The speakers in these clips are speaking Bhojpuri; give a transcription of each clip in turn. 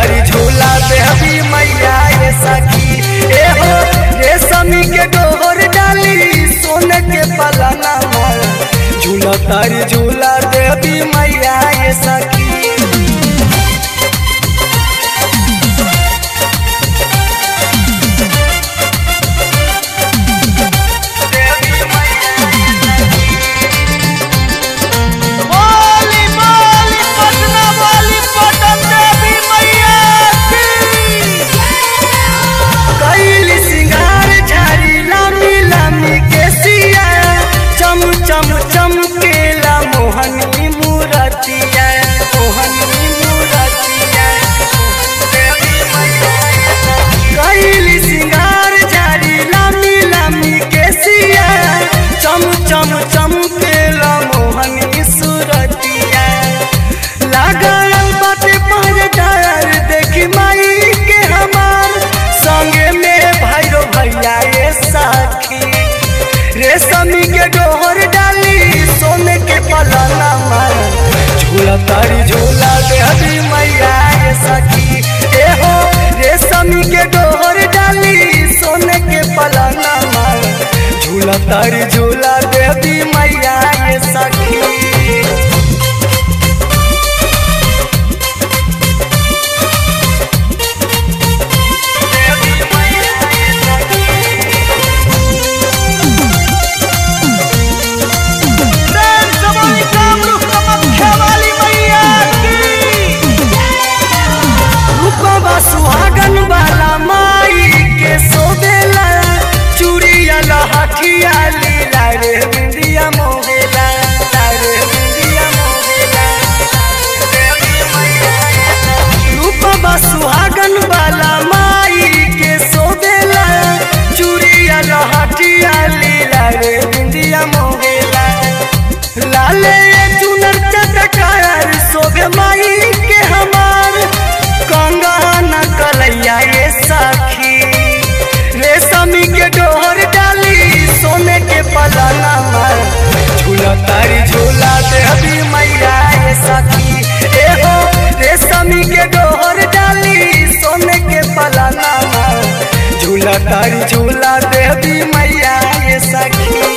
तारी झूला देवी मैया ये सखी ए हो रेशमी के डोर डाली सोने के पलना झूला तारी झूला देवी मैया ये सखी। चम चमकेला मोहनी मूरतिया मोहनी मूरतिया कैली सिंगार झाड़ी लामी लामी केसिया चम चम चमकेला मोहनी सूरतिया लागल बाटे पहरेदार देखी माई के हमार संगे में भैरो भैया ये साखी रेशमी के डोर डाली सोने के पलना झूला तारी झूला देवी मैया ये सखी ए हो रेशमी के डोर डाली सोने के पलना झूला तारी झूला देवी मैया ये सखी। सुहागन वाला माई के सोदेला चूड़िया लहठिया लीला रे बिंदिया मोहेला रे बिंदिया मोहेला रूपा सुहागन वाला माई के सोदेला चूड़िया लहठिया लीला रे बिंदिया मोहेला लाले चुनर चटकार सोगे माई के हमार कंगना कलैया ये सखी रेशमी के डोर डाली सोने के पलना झूला तारी झूला देवी मैया ये सखी ए हो रेशमी के डोर डाली सोने के पलना झूला तारी झूला देवी मैया ये सखी।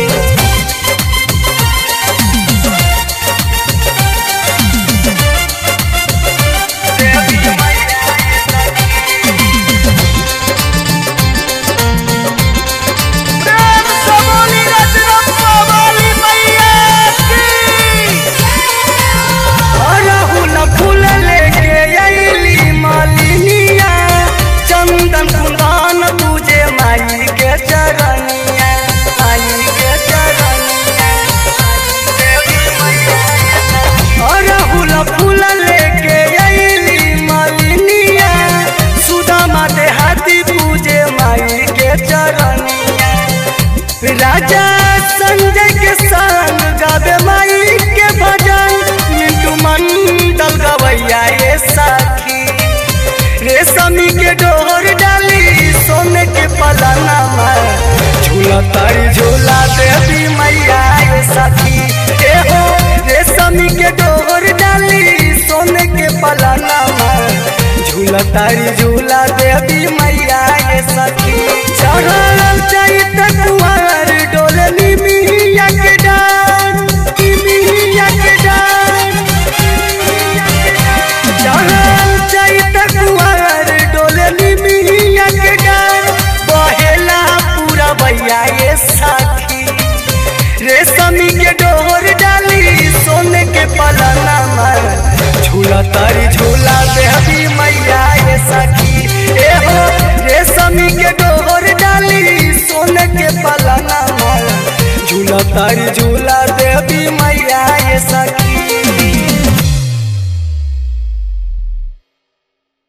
राजा संजय के संग गावे माई के भजन मिंटू मंडल गवैया ये साखी रेशमी के डोर डाली सोने के पलना झूला तारी झूला देवी मैया ये साखी ए हो रेशमी के डोर डाली सोने के पलना झूला तारी झूला देवी मैया ये सखी चढ़ल चैत कुंवर डोलनी मिया के डार की मिया के डार चढ़ल चैत कुंवर डोलनी मिया के डार बहेला पूरा भैया ये सखी रेशमी के डोर डाली सोने के पलना झूला तारी झूला देवी मैया ये सखी ए हो रेशमी के डोर डाली सोने के पलना झूला तारी झूला